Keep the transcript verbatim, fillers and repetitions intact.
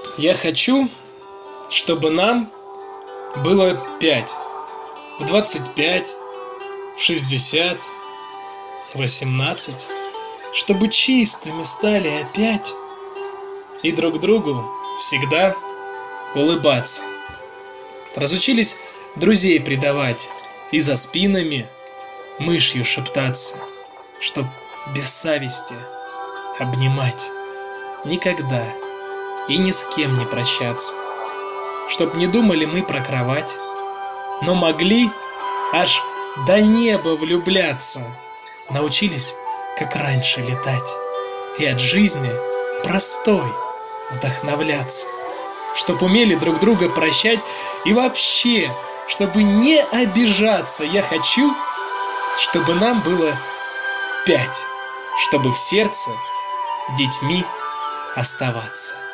Я хочу, чтобы нам было пять. В двадцать пять, в шестьдесят, восемнадцать. Чтобы чистыми стали опять и друг другу всегда улыбаться. Разучились друзей предавать и за спинами мышью шептаться, чтоб без совести обнимать никогда и ни с кем не прощаться. Чтоб не думали мы про кровать, но могли аж до неба влюбляться. Научились, как раньше, летать и от жизни простой вдохновляться. Чтоб умели друг друга прощать и вообще, чтобы не обижаться. Я хочу, чтобы нам было пять, чтобы в сердце детьми оставаться.